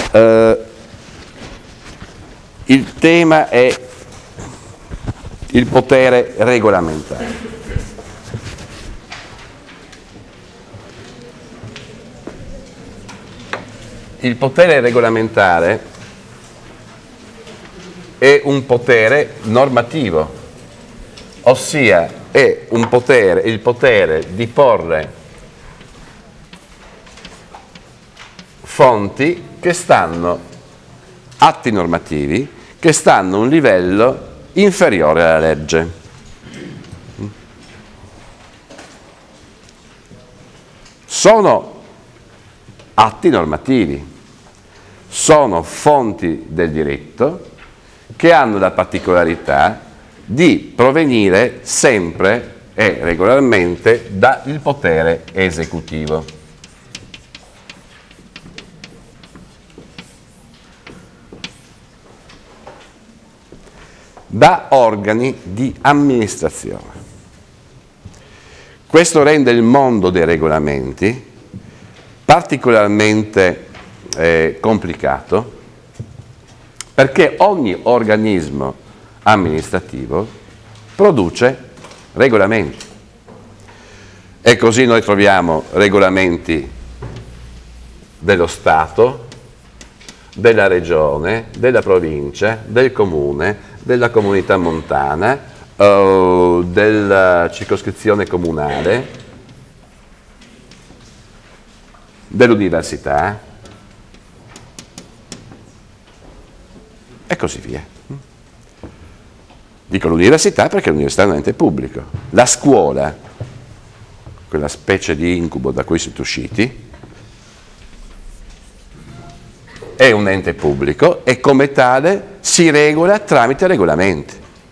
Il tema è il potere regolamentare. Il potere regolamentare è un potere normativo, ossia è un potere, il potere di porre fonti che stanno, atti normativi, che stanno a un livello inferiore alla legge. Sono atti normativi, sono fonti del diritto che hanno la particolarità di provenire sempre e regolarmente dal potere esecutivo. Da organi di amministrazione. Questo rende il mondo dei regolamenti particolarmente complicato, perché ogni organismo amministrativo produce regolamenti. E così noi troviamo regolamenti dello Stato, della regione, della provincia, del comune, della comunità montana, della circoscrizione comunale, dell'università e così via. Dico l'università perché l'università è un ente pubblico. La scuola, quella specie di incubo da cui siete usciti, è un ente pubblico e come tale si regola tramite regolamenti.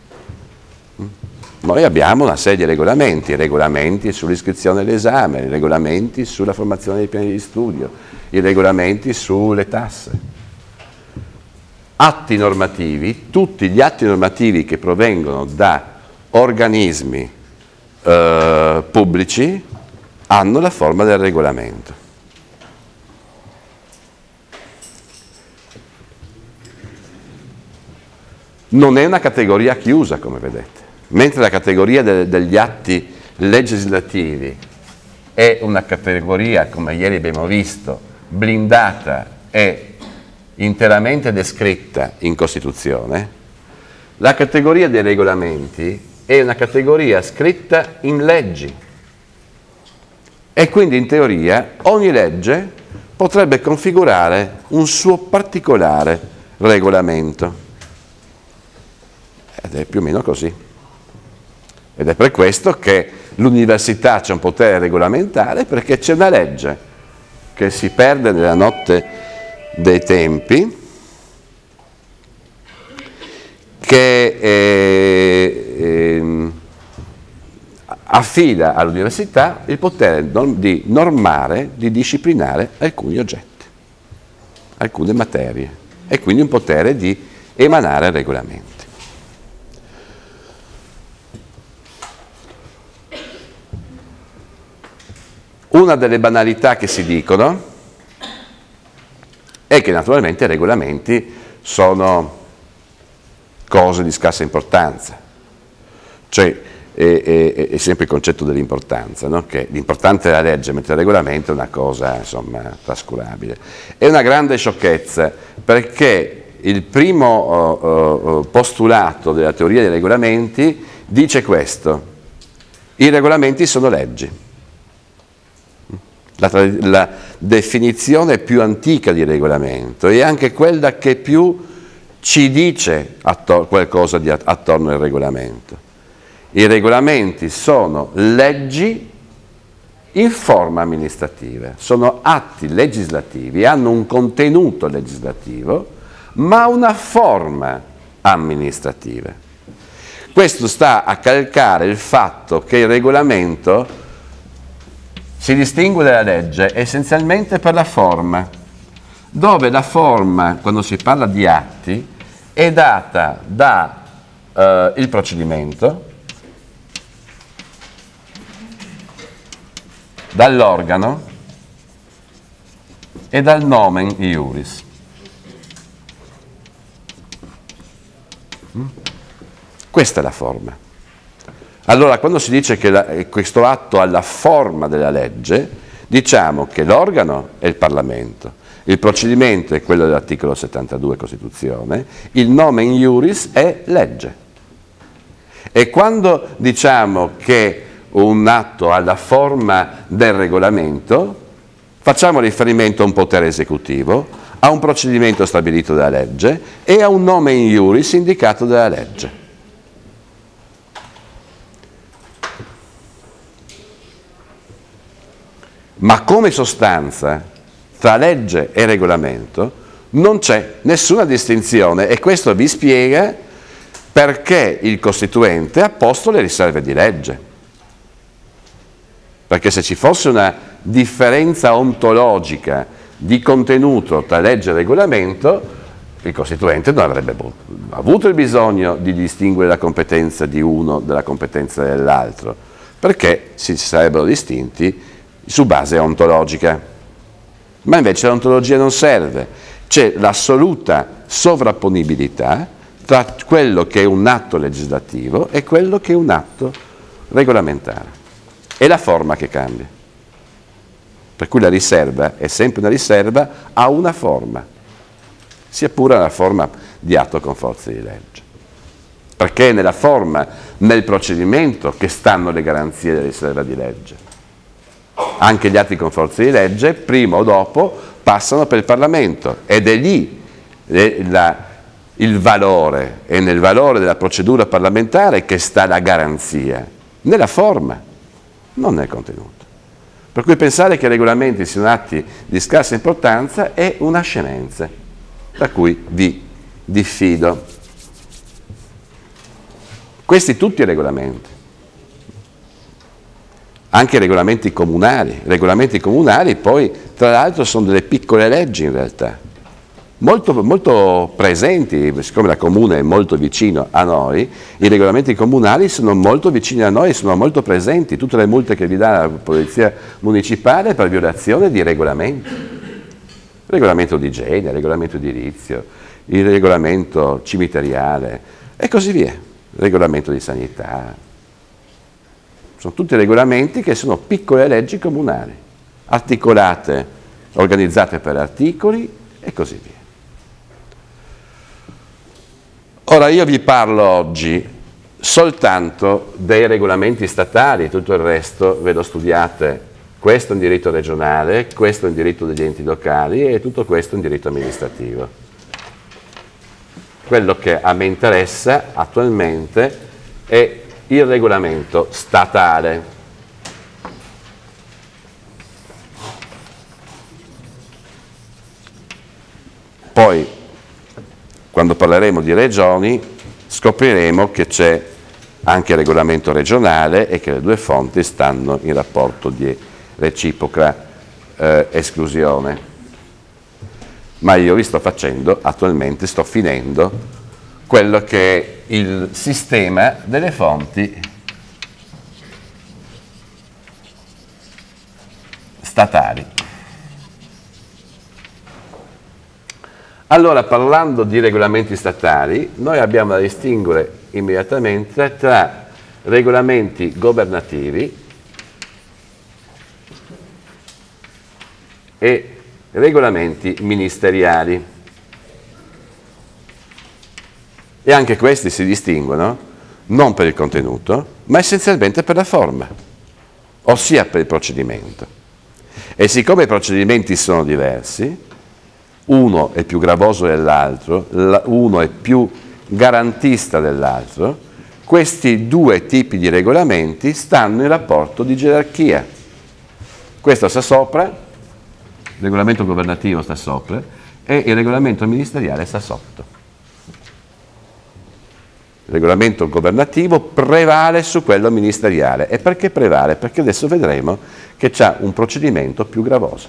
Noi abbiamo una serie di regolamenti, regolamenti sull'iscrizione all'esame, i regolamenti sulla formazione dei piani di studio, i regolamenti sulle tasse. Atti normativi, tutti gli atti normativi che provengono da organismi pubblici hanno la forma del regolamento. Non è una categoria chiusa, come vedete. Mentre la categoria degli atti legislativi è una categoria, come ieri abbiamo visto, blindata e interamente descritta in Costituzione, la categoria dei regolamenti è una categoria scritta in leggi. E quindi in teoria ogni legge potrebbe configurare un suo particolare regolamento. Ed è più o meno così. Ed è per questo che l'università c'è un potere regolamentare, perché c'è una legge che si perde nella notte dei tempi, che affida all'università il potere di normare, di disciplinare alcuni oggetti, alcune materie, e quindi un potere di emanare regolamenti. Una delle banalità che si dicono è che naturalmente i regolamenti sono cose di scarsa importanza, cioè è sempre il concetto dell'importanza, no? Che l'importante è la legge, mentre il regolamento è una cosa, insomma, trascurabile. È una grande sciocchezza, perché il primo postulato della teoria dei regolamenti dice questo: i regolamenti sono leggi. La definizione più antica di regolamento è anche quella che più ci dice qualcosa attorno al regolamento. I regolamenti sono leggi in forma amministrativa, sono atti legislativi, hanno un contenuto legislativo, ma una forma amministrativa. Questo sta a calcare il fatto che il regolamento si distingue dalla legge essenzialmente per la forma, dove la forma, quando si parla di atti, è data dal procedimento, dall'organo e dal nomen iuris. Questa è la forma. Allora, quando si dice che questo atto ha la forma della legge, diciamo che l'organo è il Parlamento, il procedimento è quello dell'articolo 72 Costituzione, il nome in iuris è legge. E quando diciamo che un atto ha la forma del regolamento, facciamo riferimento a un potere esecutivo, a un procedimento stabilito dalla legge e a un nome in iuris indicato dalla legge. Ma come sostanza, tra legge e regolamento, non c'è nessuna distinzione e questo vi spiega perché il Costituente ha posto le riserve di legge. Perché se ci fosse una differenza ontologica di contenuto tra legge e regolamento, il Costituente non avrebbe avuto il bisogno di distinguere la competenza di uno dalla competenza dell'altro, perché si sarebbero distinti su base ontologica. Ma invece l'ontologia non serve, c'è l'assoluta sovrapponibilità tra quello che è un atto legislativo e quello che è un atto regolamentare. È la forma che cambia. Per cui la riserva è sempre una riserva a una forma, sia pure una forma di atto con forza di legge. Perché è nella forma, nel procedimento che stanno le garanzie della riserva di legge. Anche gli atti con forza di legge, prima o dopo, passano per il Parlamento ed è lì il valore, è nel valore della procedura parlamentare che sta la garanzia, nella forma, non nel contenuto. Per cui pensare che i regolamenti siano atti di scarsa importanza è una scemenza, da cui vi diffido. Questi tutti i regolamenti. Anche i regolamenti comunali. I regolamenti comunali poi, tra l'altro, sono delle piccole leggi in realtà, molto presenti, siccome la comune è molto vicino a noi, i regolamenti comunali sono molto vicini a noi, sono molto presenti, tutte le multe che vi dà la polizia municipale per violazione di regolamenti. Il regolamento di igiene, il regolamento edilizio, il regolamento cimiteriale e così via, il regolamento di sanità. Sono tutti regolamenti che sono piccole leggi comunali, articolate, organizzate per articoli e così via. Ora io vi parlo oggi soltanto dei regolamenti statali, tutto il resto ve lo studiate, questo è un diritto regionale, questo è un diritto degli enti locali e tutto questo è un diritto amministrativo. Quello che a me interessa attualmente è il regolamento statale. Poi, quando parleremo di regioni, scopriremo che c'è anche il regolamento regionale e che le due fonti stanno in rapporto di reciproca esclusione. Ma io vi sto facendo, attualmente sto finendo, quello che è il sistema delle fonti statali. Allora, parlando di regolamenti statali, noi abbiamo da distinguere immediatamente tra regolamenti governativi e regolamenti ministeriali. E anche questi si distinguono non per il contenuto, ma essenzialmente per la forma, ossia per il procedimento. E siccome i procedimenti sono diversi, uno è più gravoso dell'altro, uno è più garantista dell'altro, questi due tipi di regolamenti stanno in rapporto di gerarchia. Questo sta sopra, il regolamento governativo sta sopra e il regolamento ministeriale sta sotto. Il regolamento governativo prevale su quello ministeriale. E perché prevale? Perché adesso vedremo che c'ha un procedimento più gravoso.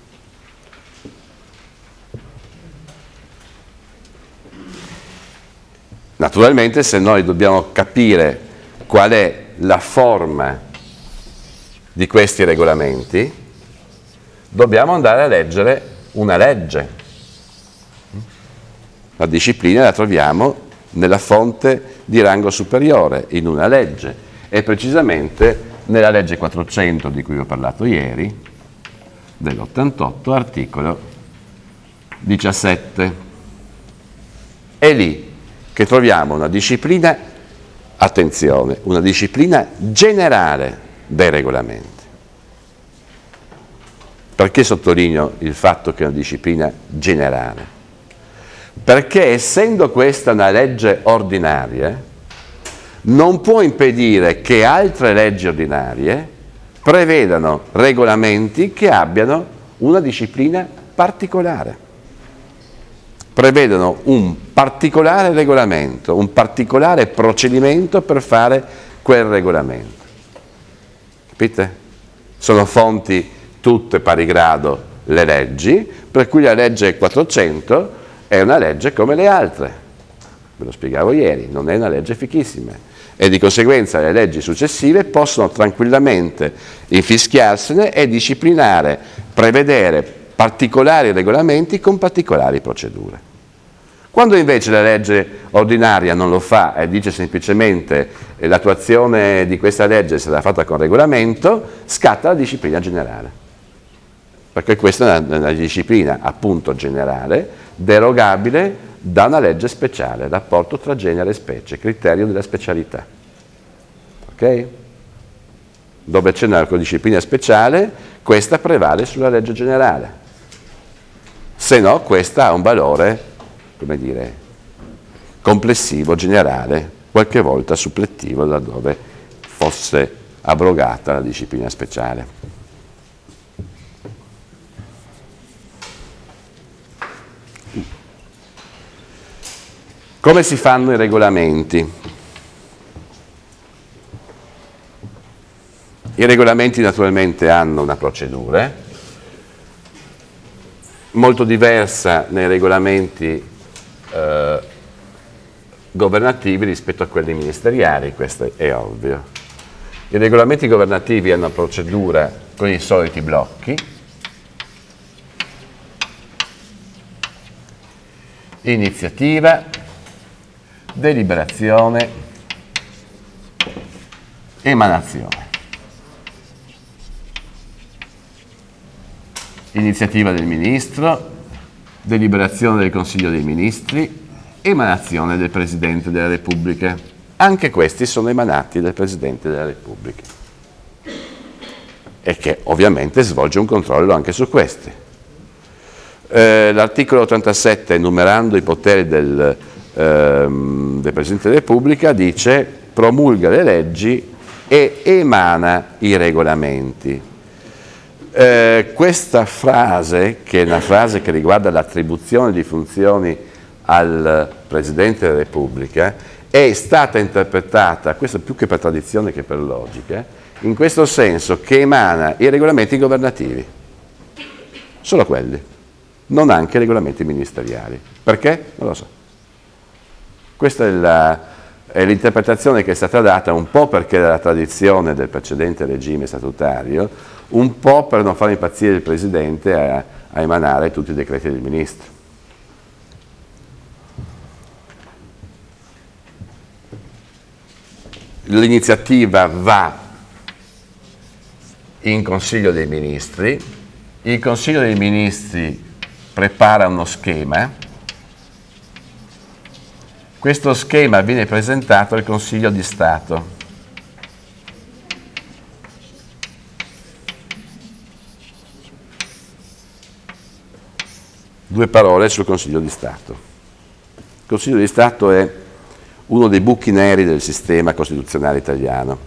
Naturalmente, se noi dobbiamo capire qual è la forma di questi regolamenti, dobbiamo andare a leggere una legge. La disciplina la troviamo nella fonte di rango superiore, in una legge, e precisamente nella legge 400 di cui vi ho parlato ieri, dell'88, articolo 17. È lì che troviamo una disciplina, attenzione, una disciplina generale dei regolamenti. Perché sottolineo il fatto che è una disciplina generale? Perché essendo questa una legge ordinaria, non può impedire che altre leggi ordinarie prevedano regolamenti che abbiano una disciplina particolare. Prevedono un particolare regolamento, un particolare procedimento per fare quel regolamento. Capite? Sono fonti tutte pari grado le leggi, per cui la legge 400 è una legge come le altre. Ve lo spiegavo ieri, non è una legge fichissima. E di conseguenza le leggi successive possono tranquillamente infischiarsene e disciplinare, prevedere particolari regolamenti con particolari procedure. Quando invece la legge ordinaria non lo fa e dice semplicemente l'attuazione di questa legge sarà fatta con regolamento, scatta la disciplina generale. Perché questa è una disciplina appunto generale, derogabile da una legge speciale, rapporto tra genere e specie, criterio della specialità. Ok? Dove c'è una disciplina speciale, questa prevale sulla legge generale. Se no, questa ha un valore, come dire, complessivo, generale, qualche volta suppletivo, laddove fosse abrogata la disciplina speciale. Come si fanno i regolamenti? I regolamenti naturalmente hanno una procedura molto diversa nei regolamenti governativi rispetto a quelli ministeriali, questo è ovvio. I regolamenti governativi hanno una procedura con i soliti blocchi, iniziativa, deliberazione, emanazione. Iniziativa del Ministro, deliberazione del Consiglio dei Ministri, emanazione del Presidente della Repubblica. Anche questi sono emanati dal Presidente della Repubblica e che ovviamente svolge un controllo anche su questi. L'articolo 87, enumerando i poteri del Presidente della Repubblica, dice promulga le leggi e emana i regolamenti. Questa frase, che è una frase che riguarda l'attribuzione di funzioni al Presidente della Repubblica, è stata interpretata, questo più che per tradizione che per logica, in questo senso che emana i regolamenti governativi, solo quelli, non anche i regolamenti ministeriali. Perché? Non lo so. Questa è l'interpretazione che è stata data un po' perché era la tradizione del precedente regime statutario, un po' per non far impazzire il Presidente a emanare tutti i decreti del Ministro. L'iniziativa va in Consiglio dei Ministri, il Consiglio dei Ministri prepara uno schema, questo schema viene presentato al Consiglio di Stato. Due parole sul Consiglio di Stato. Il Consiglio di Stato è uno dei buchi neri del sistema costituzionale italiano.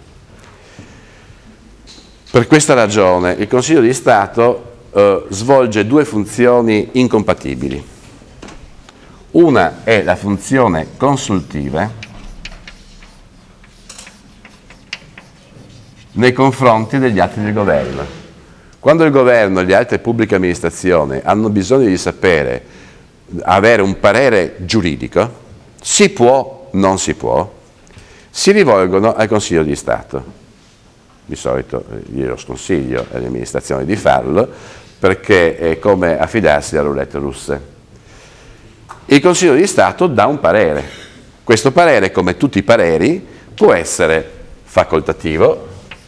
Per questa ragione il Consiglio di Stato svolge due funzioni incompatibili. Una è la funzione consultiva nei confronti degli atti del governo. Quando il governo e le altre pubbliche amministrazioni hanno bisogno di sapere, avere un parere giuridico, si può, non si può, si rivolgono al Consiglio di Stato. Di solito io sconsiglio alle amministrazioni di farlo perché è come affidarsi a roulette russe. Il Consiglio di Stato dà un parere Questo parere, come tutti i pareri, può essere facoltativo,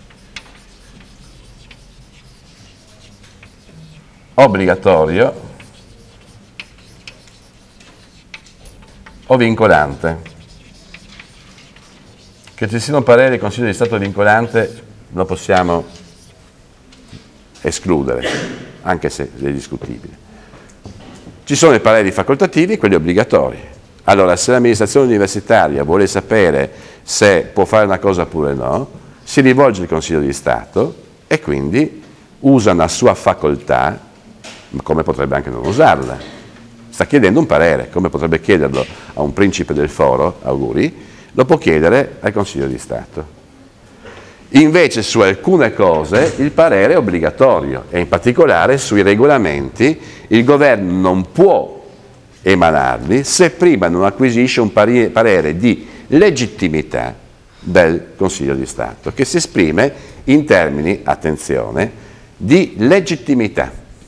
obbligatorio o vincolante. Che ci sia un parere del Consiglio di Stato vincolante lo possiamo escludere, anche se è discutibile. Ci sono i pareri facoltativi e quelli obbligatori. Allora, se l'amministrazione universitaria vuole sapere se può fare una cosa oppure no, si rivolge al Consiglio di Stato e quindi usa una sua facoltà, ma come potrebbe anche non usarla. Sta chiedendo un parere, come potrebbe chiederlo a un principe del foro, auguri, lo può chiedere al Consiglio di Stato. Invece su alcune cose il parere è obbligatorio e in particolare sui regolamenti il governo non può emanarli se prima non acquisisce un parere di legittimità del Consiglio di Stato, che si esprime in termini, attenzione, di legittimità.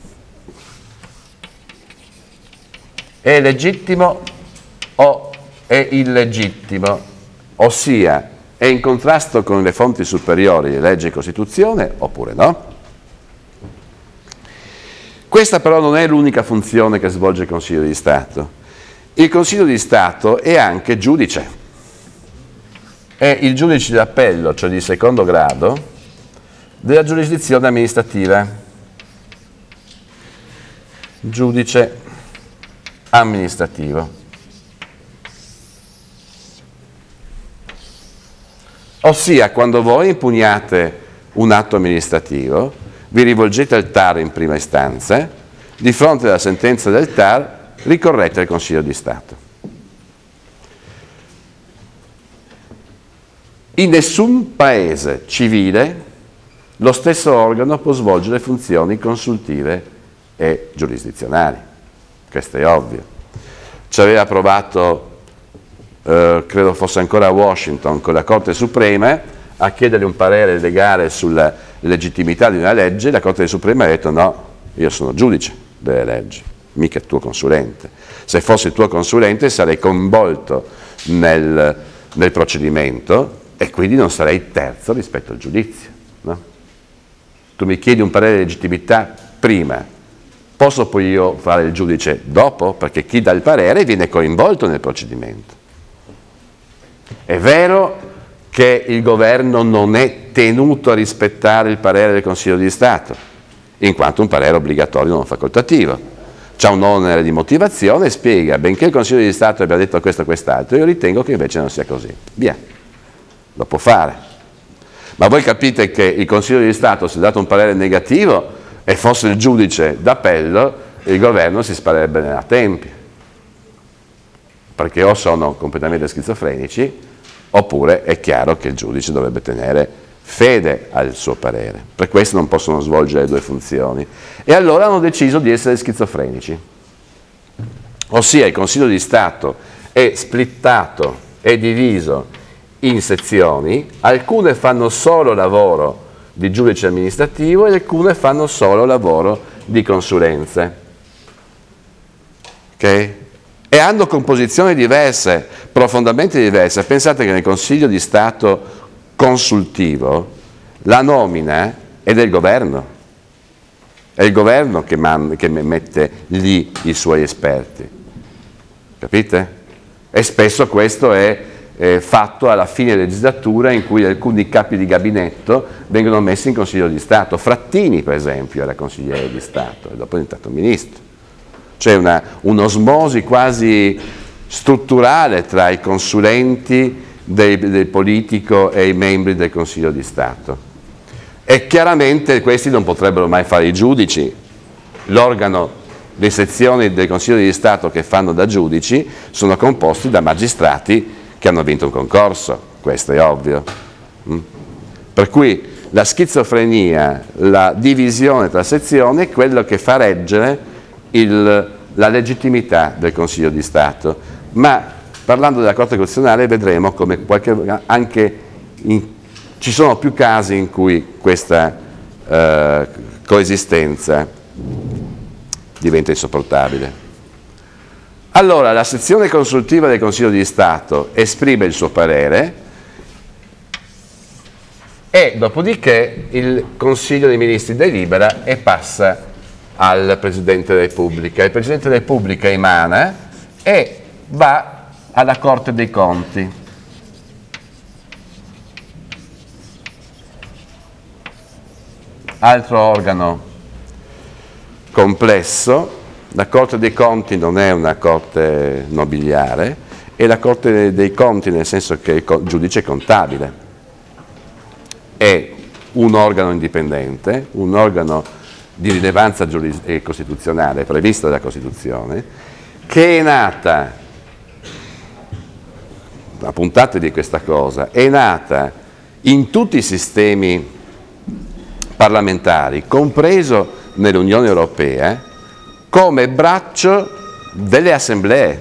È legittimo o è illegittimo? Ossia, è in contrasto con le fonti superiori di legge e Costituzione oppure no? Questa però non è l'unica funzione che svolge il Consiglio di Stato. Il Consiglio di Stato è anche giudice. È il giudice d'appello, cioè di secondo grado, della giurisdizione amministrativa. Giudice amministrativo. Ossia, quando voi impugnate un atto amministrativo, vi rivolgete al TAR in prima istanza, di fronte alla sentenza del TAR ricorrete al Consiglio di Stato. In nessun paese civile lo stesso organo può svolgere funzioni consultive e giurisdizionali. Questo è ovvio. Ci aveva provato credo fosse ancora a Washington, con la Corte Suprema, a chiedergli un parere legale sulla legittimità di una legge. La Corte Suprema ha detto no, io sono giudice delle leggi, mica il tuo consulente. Se fossi il tuo consulente sarei coinvolto nel procedimento e quindi non sarei terzo rispetto al giudizio. No? Tu mi chiedi un parere di legittimità prima, posso poi io fare il giudice dopo? Perché chi dà il parere viene coinvolto nel procedimento. È vero che il governo non è tenuto a rispettare il parere del Consiglio di Stato, in quanto un parere obbligatorio non facoltativo. C'è un onere di motivazione e spiega, benché il Consiglio di Stato abbia detto questo e quest'altro, io ritengo che invece non sia così. Via, lo può fare. Ma voi capite che il Consiglio di Stato, se ha dato un parere negativo e fosse il giudice d'appello, il governo si sparerebbe nella tempia. Perché o sono completamente schizofrenici, oppure è chiaro che il giudice dovrebbe tenere fede al suo parere. Per questo non possono svolgere le due funzioni. E allora hanno deciso di essere schizofrenici. Ossia, il Consiglio di Stato è splittato, è diviso in sezioni, alcune fanno solo lavoro di giudice amministrativo e alcune fanno solo lavoro di consulenze. Ok? E hanno composizioni diverse, profondamente diverse. Pensate che nel Consiglio di Stato consultivo la nomina è del governo. È il governo che mette lì i suoi esperti. Capite? E spesso questo è fatto alla fine legislatura, in cui alcuni capi di gabinetto vengono messi in Consiglio di Stato. Frattini, per esempio, era consigliere di Stato e dopo è diventato ministro. C'è un'osmosi quasi strutturale tra i consulenti del politico e i membri del Consiglio di Stato. E chiaramente questi non potrebbero mai fare i giudici. L'organo, le sezioni del Consiglio di Stato che fanno da giudici sono composti da magistrati che hanno vinto un concorso, questo è ovvio. Per cui la schizofrenia, la divisione tra sezioni è quello che fa reggere la legittimità del Consiglio di Stato. Ma parlando della Corte Costituzionale vedremo come ci sono più casi in cui questa coesistenza diventa insopportabile. Allora la sezione consultiva del Consiglio di Stato esprime il suo parere e dopodiché il Consiglio dei Ministri delibera e passa al Presidente della Repubblica. Il Presidente della Repubblica emana e va alla Corte dei Conti. Altro organo complesso, la Corte dei Conti non è una corte nobiliare, è la Corte dei Conti nel senso che il giudice contabile. È un organo indipendente, un organo di rilevanza costituzionale prevista dalla Costituzione, che è nata, la puntata di questa cosa, è nata in tutti i sistemi parlamentari, compreso nell'Unione Europea, come braccio delle assemblee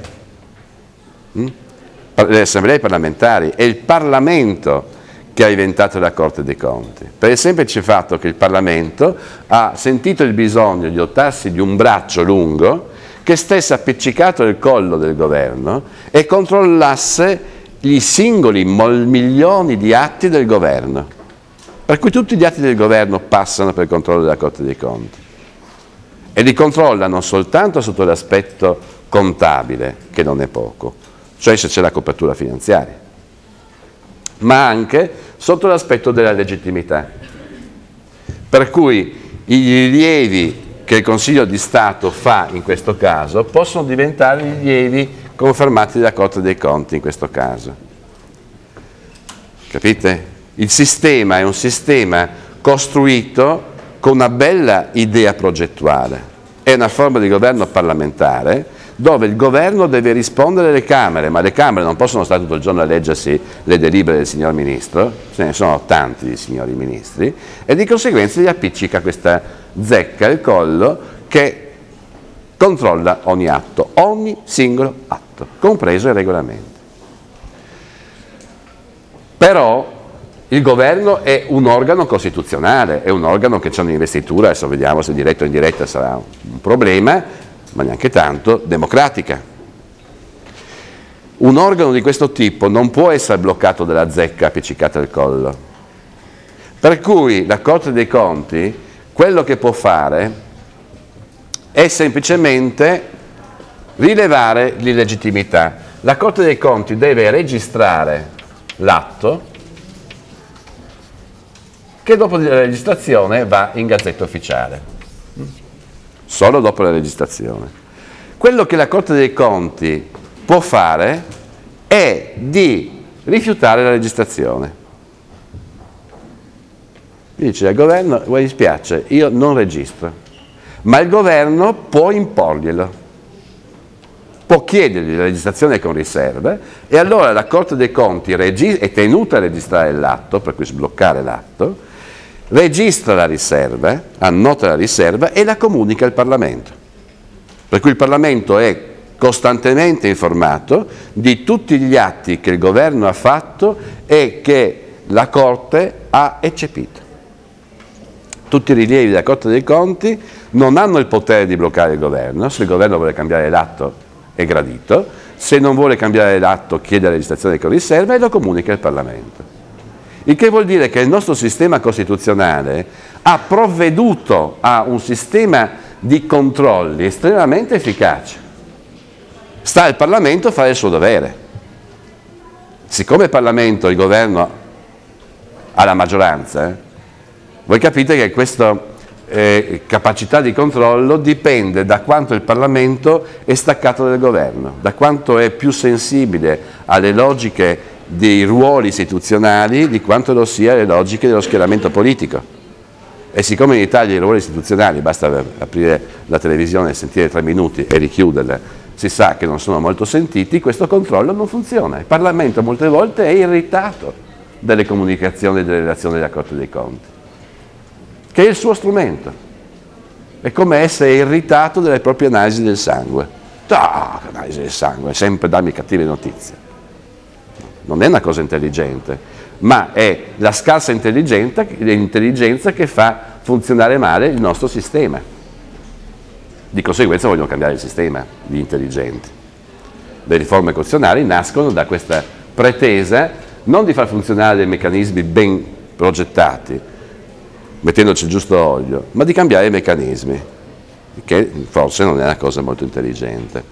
parlamentari. È il Parlamento che ha inventato la Corte dei Conti, per il semplice fatto che il Parlamento ha sentito il bisogno di dotarsi di un braccio lungo che stesse appiccicato al collo del governo e controllasse i singoli milioni di atti del governo, per cui tutti gli atti del governo passano per il controllo della Corte dei Conti e li controlla non soltanto sotto l'aspetto contabile, che non è poco, cioè se c'è la copertura finanziaria, ma anche sotto l'aspetto della legittimità. Per cui i rilievi che il Consiglio di Stato fa in questo caso possono diventare rilievi confermati dalla Corte dei Conti in questo caso. Capite? Il sistema è un sistema costruito con una bella idea progettuale. È una forma di governo parlamentare dove il governo deve rispondere alle Camere, ma le Camere non possono stare tutto il giorno a leggersi le delibere del signor Ministro, ce ne sono tanti di signori Ministri, e di conseguenza gli appiccica questa zecca al collo che controlla ogni atto, ogni singolo atto, compreso il regolamento. Però il governo è un organo costituzionale, è un organo che c'è un'investitura, adesso vediamo se diretta o indiretta sarà un problema, ma neanche tanto, democratica. Un organo di questo tipo non può essere bloccato dalla zecca appiccicata al collo. Per cui la Corte dei Conti, quello che può fare è semplicemente rilevare l'illegittimità. La Corte dei Conti deve registrare l'atto che dopo la registrazione va in Gazzetta Ufficiale. Solo dopo la registrazione. Quello che la Corte dei Conti può fare è di rifiutare la registrazione. Dice al governo: mi dispiace, io non registro, ma il governo può imporglielo, può chiedergli la registrazione con riserve e allora la Corte dei Conti è tenuta a registrare l'atto, per cui sbloccare l'atto, registra la riserva, annota la riserva e la comunica al Parlamento. Per cui il Parlamento è costantemente informato di tutti gli atti che il governo ha fatto e che la Corte ha eccepito. Tutti i rilievi della Corte dei Conti non hanno il potere di bloccare il governo. Se il governo vuole cambiare l'atto è gradito, se non vuole cambiare l'atto chiede la registrazione con riserva e lo comunica al Parlamento. Il che vuol dire che il nostro sistema costituzionale ha provveduto a un sistema di controlli estremamente efficace. Sta al Parlamento a fare il suo dovere. Siccome il Parlamento, il governo, ha la maggioranza, voi capite che questa capacità di controllo dipende da quanto il Parlamento è staccato dal governo, da quanto è più sensibile alle logiche dei ruoli istituzionali di quanto lo sia le logiche dello schieramento politico. E siccome in Italia i ruoli istituzionali, basta aprire la televisione e sentire 3 minuti e richiuderla, si sa che non sono molto sentiti, questo controllo non funziona. Il Parlamento molte volte è irritato dalle comunicazioni e delle relazioni della Corte dei Conti, che è il suo strumento. È come essere irritato dalle proprie analisi del sangue. Analisi del sangue, sempre darmi cattive notizie. Non è una cosa intelligente, ma è la scarsa intelligenza che fa funzionare male il nostro sistema. Di conseguenza vogliono cambiare il sistema di intelligenti. le riforme costituzionali nascono da questa pretesa non di far funzionare dei meccanismi ben progettati, mettendoci il giusto olio, ma di cambiare i meccanismi, che forse non è una cosa molto intelligente.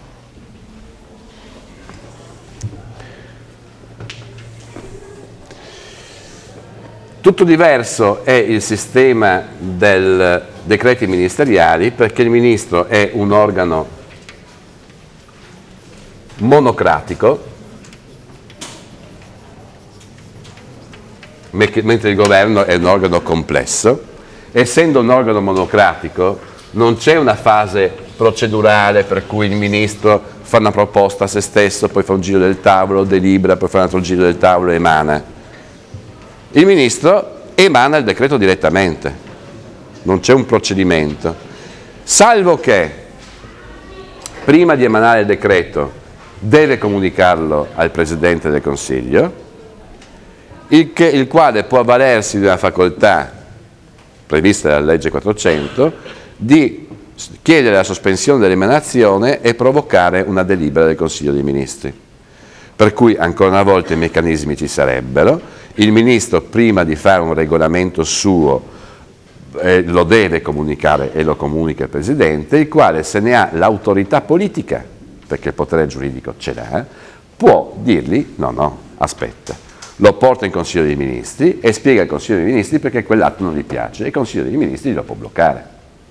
Tutto diverso è il sistema dei decreti ministeriali, perché il ministro è un organo monocratico, mentre il governo è un organo complesso. Essendo un organo monocratico non c'è una fase procedurale per cui il ministro fa una proposta a se stesso, poi fa un giro del tavolo, delibera, poi fa un altro giro del tavolo e emana. Il ministro emana il decreto direttamente, non c'è un procedimento, salvo che prima di emanare il decreto deve comunicarlo al Presidente del Consiglio, il quale può avvalersi di una facoltà prevista dalla legge 400 di chiedere la sospensione dell'emanazione e provocare una delibera del Consiglio dei Ministri. Per cui ancora una volta i meccanismi ci sarebbero. Il ministro prima di fare un regolamento suo lo deve comunicare e lo comunica il Presidente, il quale, se ne ha l'autorità politica, perché il potere giuridico ce l'ha, può dirgli no, aspetta, lo porta in Consiglio dei Ministri e spiega al Consiglio dei Ministri perché quell'atto non gli piace e il Consiglio dei Ministri lo può bloccare.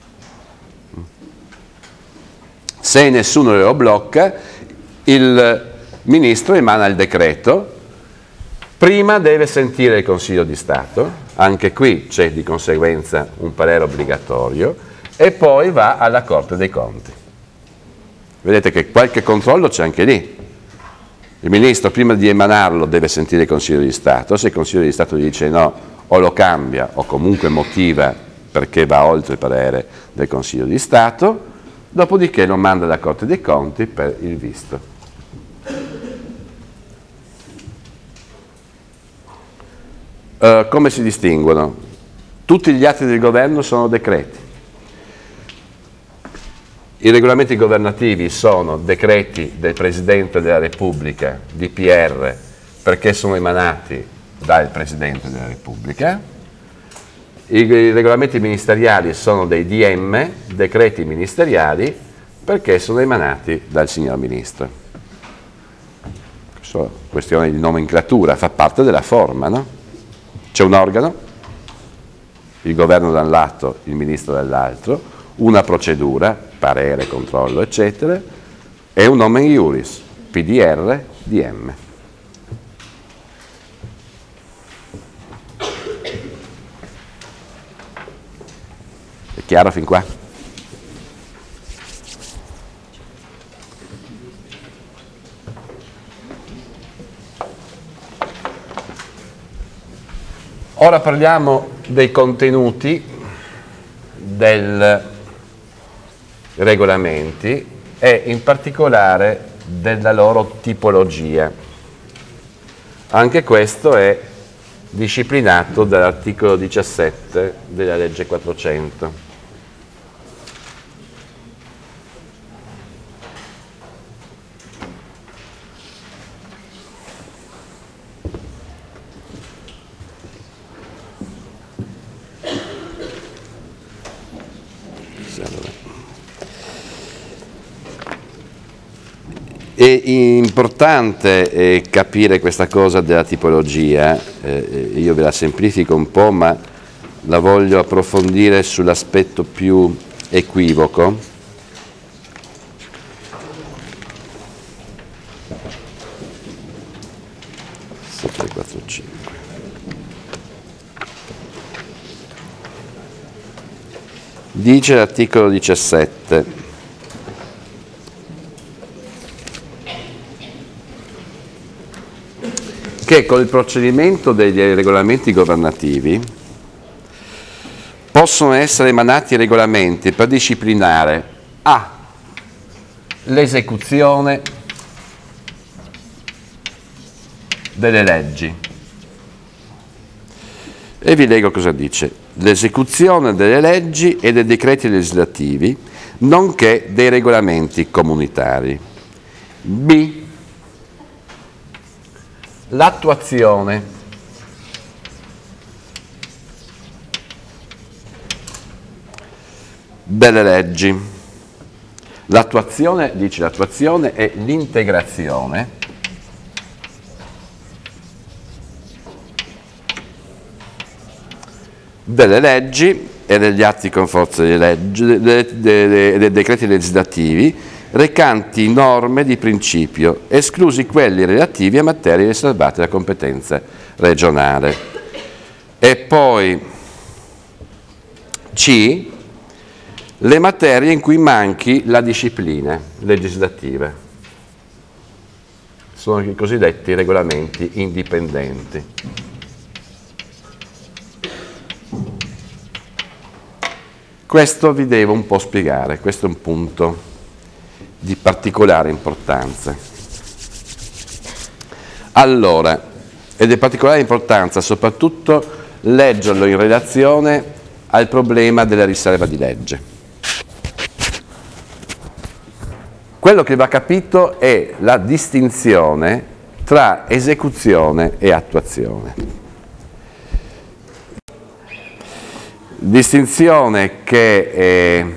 Se nessuno lo blocca, il ministro emana il decreto. Prima deve sentire il Consiglio di Stato, anche qui c'è di conseguenza un parere obbligatorio, e poi va alla Corte dei Conti. Vedete che qualche controllo c'è anche lì. Il ministro prima di emanarlo deve sentire il Consiglio di Stato, se il Consiglio di Stato gli dice no, o lo cambia o comunque motiva perché va oltre il parere del Consiglio di Stato, dopodiché lo manda alla Corte dei Conti per il visto. Come si distinguono? Tutti gli atti del governo sono decreti. I regolamenti governativi sono decreti del Presidente della Repubblica, DPR, perché sono emanati dal Presidente della Repubblica. I regolamenti ministeriali sono dei DM, decreti ministeriali, perché sono emanati dal signor Ministro. Questione di nomenclatura, fa parte della forma, no? C'è un organo, il governo da un lato, il ministro dall'altro, una procedura, parere, controllo, eccetera, e un nomen iuris, PDR, DM. È chiaro fin qua? Ora parliamo dei contenuti dei regolamenti e in particolare della loro tipologia. Anche questo è disciplinato dall'articolo 17 della legge 400. È importante capire questa cosa della tipologia, io ve la semplifico un po', ma la voglio approfondire sull'aspetto più equivoco. Dice l'articolo 17. Che con il procedimento degli regolamenti governativi possono essere emanati regolamenti per disciplinare a. L'esecuzione delle leggi. E vi leggo cosa dice. L'esecuzione delle leggi e dei decreti legislativi, nonché dei regolamenti comunitari. B. L'attuazione delle leggi. L'attuazione, dice l'attuazione, è l'integrazione delle leggi e degli atti con forza di legge, dei decreti legislativi recanti norme di principio, esclusi quelli relativi a materie riservate alla competenza regionale. E poi C. Le materie in cui manchi la disciplina legislativa. Sono i cosiddetti regolamenti indipendenti. Questo vi devo un po' spiegare, questo è un punto di particolare importanza. Allora, ed è particolare importanza soprattutto leggerlo in relazione al problema della riserva di legge. Quello che va capito è la distinzione tra esecuzione e attuazione. Distinzione che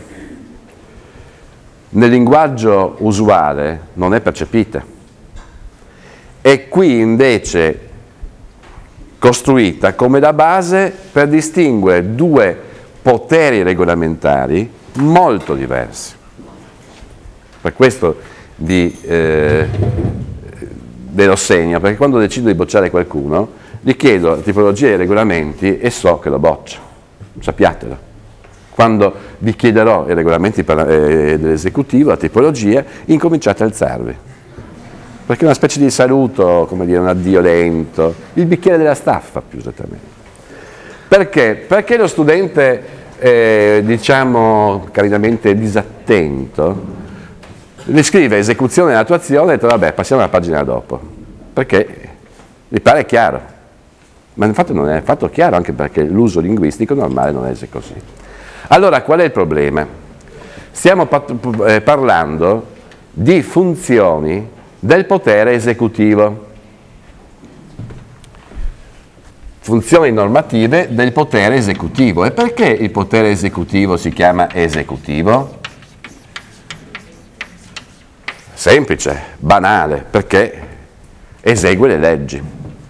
nel linguaggio usuale non è percepita, è qui invece costruita come la base per distinguere due poteri regolamentari molto diversi. Per questo ve lo segno, perché quando decido di bocciare qualcuno gli chiedo la tipologia dei regolamenti e so che lo boccio, sappiatelo. Quando vi chiederò i regolamenti dell'esecutivo, la tipologia, incominciate a alzarvi. Perché è una specie di saluto, come dire, un addio lento, il bicchiere della staffa più esattamente. Perché? Perché lo studente, diciamo, carinamente disattento, gli scrive esecuzione e attuazione e detto vabbè, passiamo alla pagina dopo. Perché gli pare chiaro. Ma infatti non è affatto chiaro, anche perché l'uso linguistico normale non è così. Allora, qual è il problema? Stiamo parlando di funzioni del potere esecutivo, funzioni normative del potere esecutivo. E perché il potere esecutivo si chiama esecutivo? Semplice, banale, perché esegue le leggi.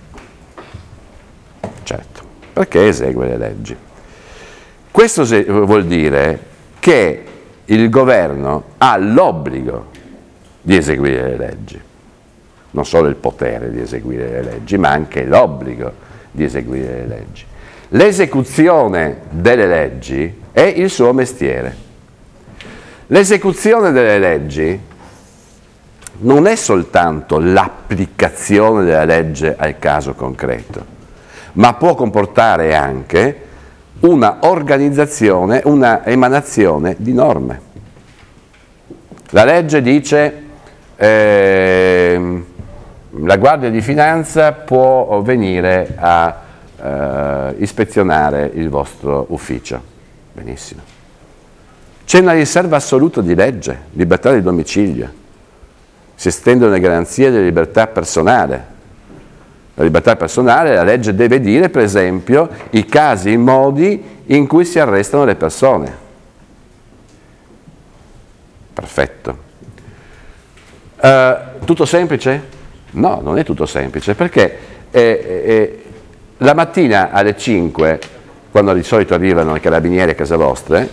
Certo, perché esegue le leggi. Questo vuol dire che il governo ha l'obbligo di eseguire le leggi, non solo il potere di eseguire le leggi, ma anche l'obbligo di eseguire le leggi. L'esecuzione delle leggi è il suo mestiere. L'esecuzione delle leggi non è soltanto l'applicazione della legge al caso concreto, ma può comportare anche una organizzazione, una emanazione di norme. La legge dice la Guardia di Finanza può venire a ispezionare il vostro ufficio. Benissimo. C'è una riserva assoluta di legge, libertà di domicilio. Si estendono le garanzie della libertà personale. La libertà personale, la legge deve dire, per esempio, i casi e i modi in cui si arrestano le persone. Perfetto. Tutto semplice? No, non è tutto semplice, perché la mattina alle 5, quando di solito arrivano i carabinieri a casa vostra,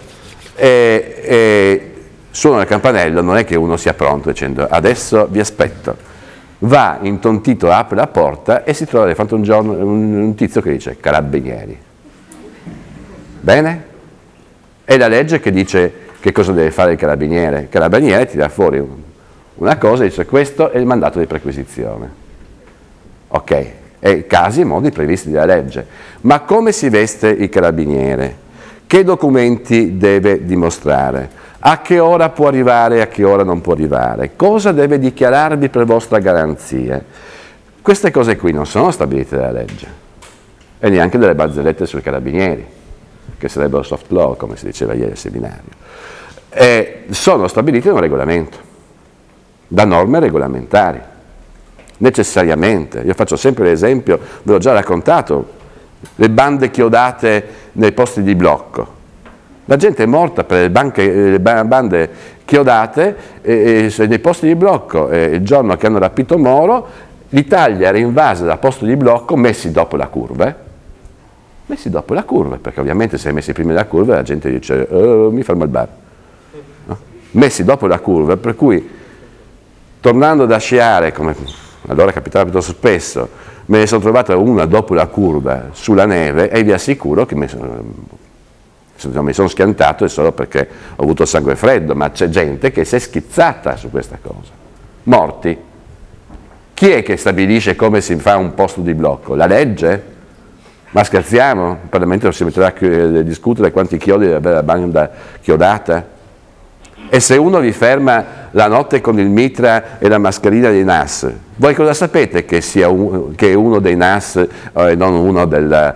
suonano il campanello, non è che uno sia pronto dicendo adesso vi aspetto. Va intontito, apre la porta e si trova di fronte un tizio che dice carabinieri. Bene? È la legge che dice che cosa deve fare il carabiniere. Il carabiniere tira fuori una cosa e dice questo è il mandato di perquisizione. Ok, e casi e modi previsti dalla legge. Ma come si veste il carabiniere? Che documenti deve dimostrare? A che ora può arrivare e a che ora non può arrivare? Cosa deve dichiararvi per vostra garanzia? Queste cose qui non sono stabilite dalla legge e neanche delle barzellette sui carabinieri, che sarebbero soft law, come si diceva ieri al seminario. Sono stabilite in un regolamento. da norme regolamentari, necessariamente. Io faccio sempre l'esempio, ve l'ho già raccontato, le bande chiodate nei posti di blocco. La gente è morta per le bande chiodate nei posti di blocco. Il giorno che hanno rapito Moro, l'Italia era invasa da posti di blocco messi dopo la curva. Messi dopo la curva, perché ovviamente se messi prima della curva la gente dice mi fermo al bar. No? Messi dopo la curva, per cui tornando da sciare, come allora capitava piuttosto spesso, me ne sono trovata una dopo la curva sulla neve e vi assicuro che mi sono schiantato è solo perché ho avuto sangue freddo, ma c'è gente che si è schizzata su questa cosa. Morti. Chi è che stabilisce come si fa un posto di blocco? La legge? Ma scherziamo? Il Parlamento non si metterà a discutere quanti chiodi deve avere la banda chiodata? E se uno vi ferma la notte con il mitra e la mascherina dei NAS, voi cosa sapete che è uno dei NAS e non uno della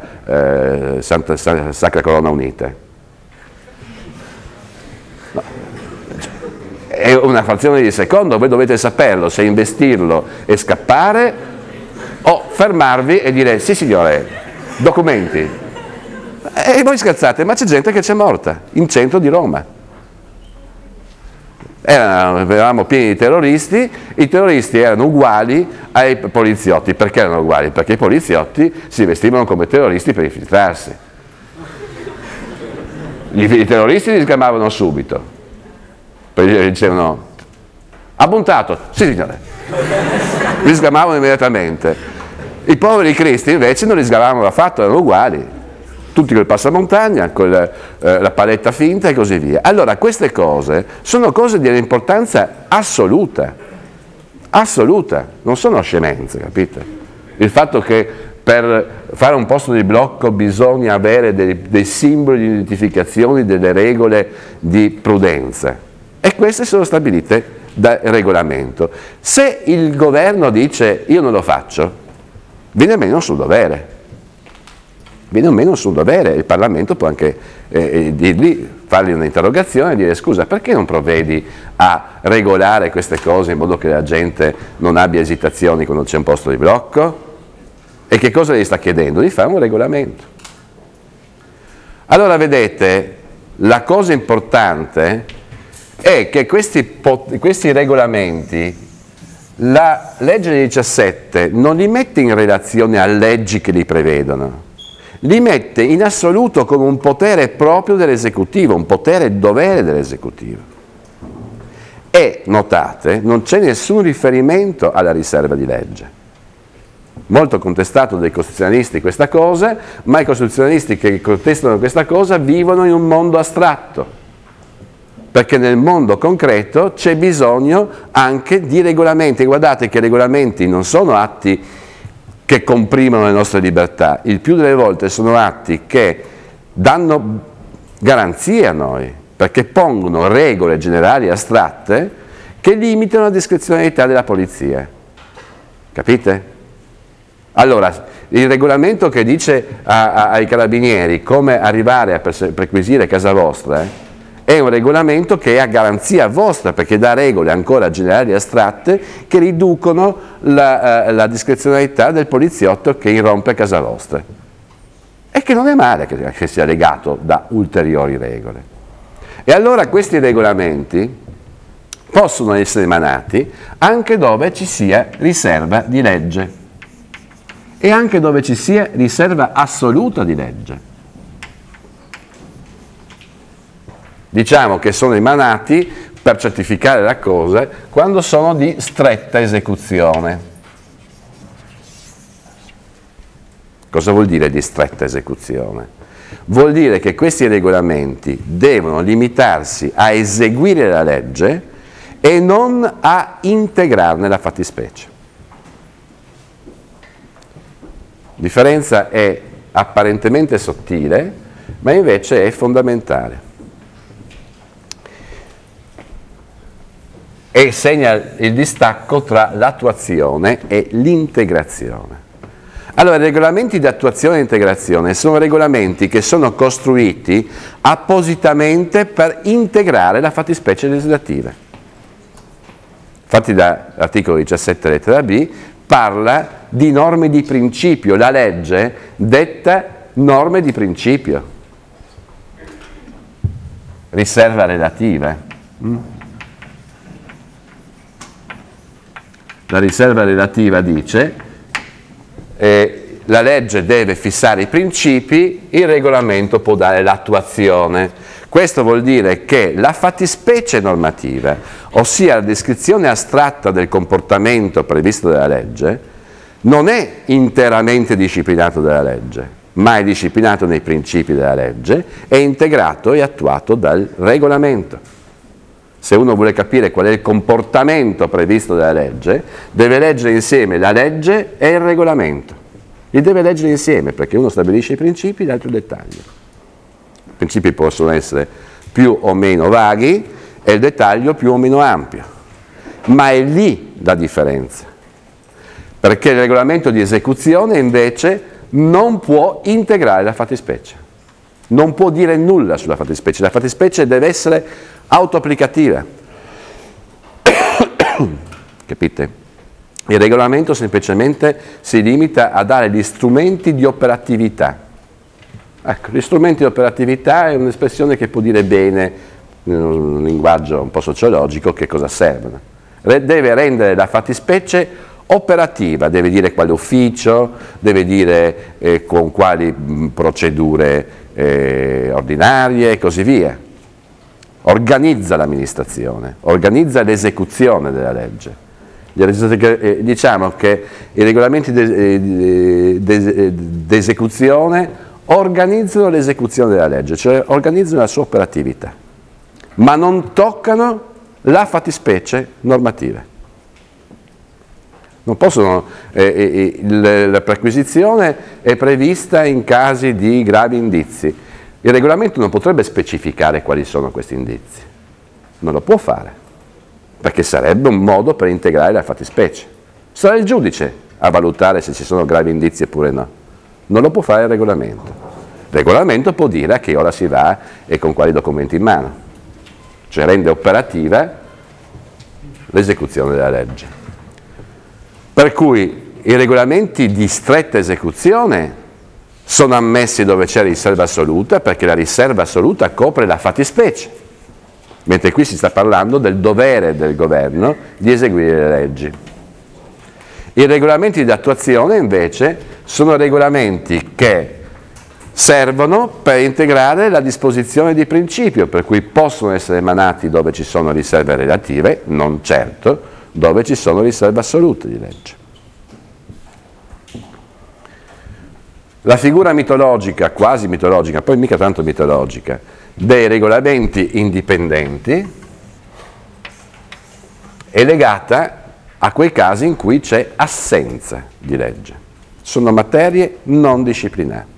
Sacra Corona Unita? No. È una frazione di secondo, voi dovete saperlo, se investirlo e scappare o fermarvi e dire sì signore, documenti. E voi scherzate, ma c'è gente che c'è morta in centro di Roma. Eravamo pieni di terroristi, i terroristi erano uguali ai poliziotti. Perché erano uguali? Perché i poliziotti si vestivano come terroristi per infiltrarsi. I terroristi li sgamavano subito, poi dicevano abbuntato, sì signore, li sgamavano immediatamente. I poveri cristi invece non li sgamavano affatto, erano uguali, tutti col passamontagna, con la paletta finta e così via. Allora queste cose sono cose di un'importanza assoluta, non sono scemenze, capite? Il fatto che per fare un posto di blocco bisogna avere dei simboli di identificazione, delle regole di prudenza, e queste sono stabilite dal regolamento. Se il governo dice io non lo faccio, viene meno sul dovere. Il Parlamento può anche fargli un'interrogazione e dire scusa, perché non provvedi a regolare queste cose in modo che la gente non abbia esitazioni quando c'è un posto di blocco? E che cosa gli sta chiedendo? Di fare un regolamento. Allora vedete, la cosa importante è che questi regolamenti, la legge 17 non li mette in relazione a leggi che li prevedono, li mette in assoluto come un potere proprio dell'esecutivo, un potere e dovere dell'esecutivo. E, notate, non c'è nessun riferimento alla riserva di legge. Molto contestato dai costituzionalisti questa cosa, ma i costituzionalisti che contestano questa cosa vivono in un mondo astratto, perché nel mondo concreto c'è bisogno anche di regolamenti. Guardate che i regolamenti non sono atti che comprimono le nostre libertà, il più delle volte sono atti che danno garanzie a noi, perché pongono regole generali astratte che limitano la discrezionalità della polizia. Capite? Allora, il regolamento che dice ai carabinieri come arrivare a perquisire casa vostra è un regolamento che è a garanzia vostra, perché dà regole ancora generali astratte che riducono la discrezionalità del poliziotto che irrompe casa vostra. E che non è male che sia legato da ulteriori regole. E allora questi regolamenti possono essere emanati anche dove ci sia riserva di legge e anche dove ci sia riserva assoluta di legge. Diciamo che sono emanati per certificare la cosa quando sono di stretta esecuzione. Cosa vuol dire di stretta esecuzione? Vuol dire che questi regolamenti devono limitarsi a eseguire la legge e non a integrarne la fattispecie. La differenza è apparentemente sottile, ma invece è fondamentale. E segna il distacco tra l'attuazione e l'integrazione. Allora, i regolamenti di attuazione e integrazione sono regolamenti che sono costruiti appositamente per integrare la fattispecie legislativa. Infatti l'articolo 17 lettera B parla di norme di principio, la legge detta norme di principio. Riserva relativa. La riserva relativa dice la legge deve fissare i principi, il regolamento può dare l'attuazione. Questo vuol dire che la fattispecie normativa, ossia la descrizione astratta del comportamento previsto dalla legge, non è interamente disciplinato dalla legge, ma è disciplinato nei principi della legge, è integrato e attuato dal regolamento. Se uno vuole capire qual è il comportamento previsto dalla legge, deve leggere insieme la legge e il regolamento. Li deve leggere insieme, perché uno stabilisce i principi e l'altro il dettaglio. I principi possono essere più o meno vaghi e il dettaglio più o meno ampio. Ma è lì la differenza. Perché il regolamento di esecuzione invece non può integrare la fattispecie. Non può dire nulla sulla fattispecie. La fattispecie deve essere autoapplicativa. Capite? Il regolamento semplicemente si limita a dare gli strumenti di operatività. Ecco, gli strumenti di operatività è un'espressione che può dire bene, in un linguaggio un po' sociologico, che cosa servono. Deve rendere la fattispecie operativa, deve dire quale ufficio, deve dire con quali procedure ordinarie e così via. Organizza l'amministrazione, organizza l'esecuzione della legge. Diciamo che i regolamenti d'esecuzione organizzano l'esecuzione della legge, cioè organizzano la sua operatività, ma non toccano la fattispecie normativa. Non possono, la perquisizione è prevista in casi di gravi indizi. Il regolamento non potrebbe specificare quali sono questi indizi, non lo può fare, perché sarebbe un modo per integrare la fattispecie. Sarà il giudice a valutare se ci sono gravi indizi oppure no. Non lo può fare il regolamento. Il regolamento può dire a che ora si va e con quali documenti in mano, cioè rende operativa l'esecuzione della legge. Per cui i regolamenti di stretta esecuzione sono ammessi dove c'è riserva assoluta, perché la riserva assoluta copre la fattispecie. Mentre qui si sta parlando del dovere del governo di eseguire le leggi. I regolamenti di attuazione invece sono regolamenti che servono per integrare la disposizione di principio, per cui possono essere emanati dove ci sono riserve relative, non certo dove ci sono riserve assolute di legge. La figura mitologica, quasi mitologica, poi mica tanto mitologica, dei regolamenti indipendenti è legata a quei casi in cui c'è assenza di legge. Sono materie non disciplinate.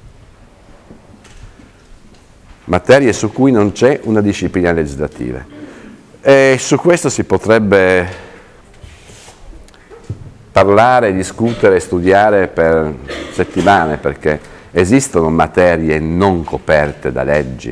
Materie su cui non c'è una disciplina legislativa. E su questo si potrebbe parlare, discutere, studiare per settimane, perché esistono materie non coperte da leggi.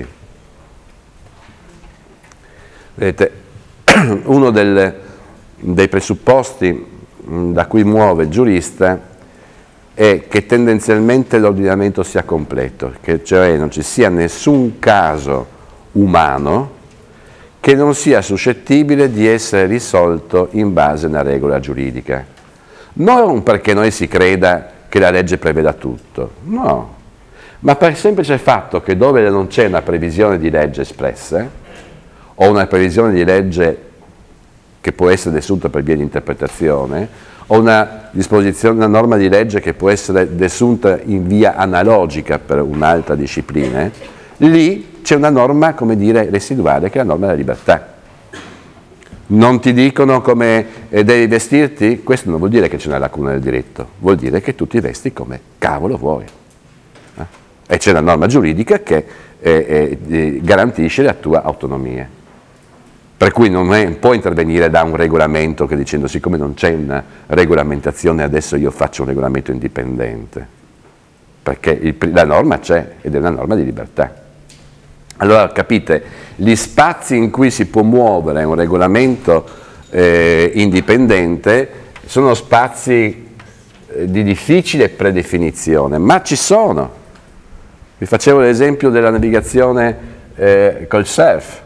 Vedete, uno dei presupposti da cui muove il giurista è che tendenzialmente l'ordinamento sia completo, che cioè non ci sia nessun caso umano che non sia suscettibile di essere risolto in base a una regola giuridica. Non perché noi si creda che la legge preveda tutto, no, ma per il semplice fatto che dove non c'è una previsione di legge espressa o una previsione di legge che può essere desunta per via di interpretazione o una disposizione, una norma di legge che può essere desunta in via analogica per un'altra disciplina, lì c'è una norma, come dire, residuale, che è la norma della libertà. Non ti dicono come devi vestirti? Questo non vuol dire che c'è una lacuna del diritto, vuol dire che tu ti vesti come cavolo vuoi. E c'è una norma giuridica che garantisce la tua autonomia. Per cui non può intervenire da un regolamento che dicendo siccome non c'è una regolamentazione adesso io faccio un regolamento indipendente, perché la norma c'è ed è una norma di libertà. Allora capite, gli spazi in cui si può muovere un regolamento indipendente, sono spazi di difficile predefinizione, ma ci sono. Vi facevo l'esempio della navigazione col surf.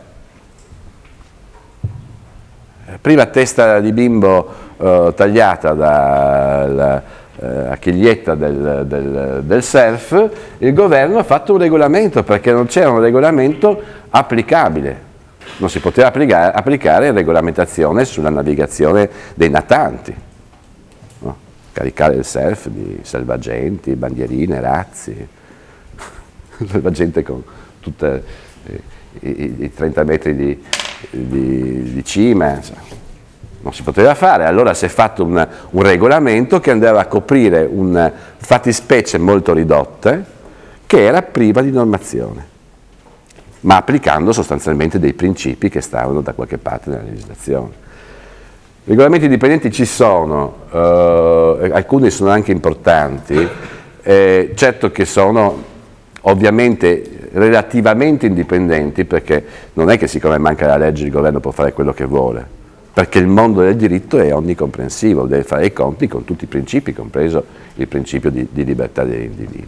Prima testa di bimbo tagliata dalla chiglietta del surf, il governo ha fatto un regolamento perché non c'era un regolamento applicabile. Non si poteva applicare regolamentazione sulla navigazione dei natanti, no? Caricare il surf di salvagenti, bandierine, razzi, salvagente con tutti i 30 metri di cima, non si poteva fare. Allora si è fatto un regolamento che andava a coprire una fattispecie molto ridotte che era priva di normazione, ma applicando sostanzialmente dei principi che stavano da qualche parte nella legislazione. Regolamenti dipendenti ci sono, alcuni sono anche importanti, certo che sono ovviamente relativamente indipendenti, perché non è che siccome manca la legge il governo può fare quello che vuole, perché il mondo del diritto è onnicomprensivo, deve fare i conti con tutti i principi, compreso il principio di libertà degli individui.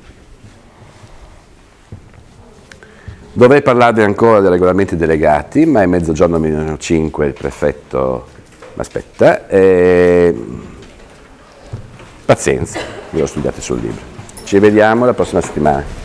Dovrei parlarvi ancora dei regolamenti delegati, ma è mezzogiorno meno 5, il prefetto aspetta. Pazienza, ve lo studiate sul libro. Ci vediamo la prossima settimana.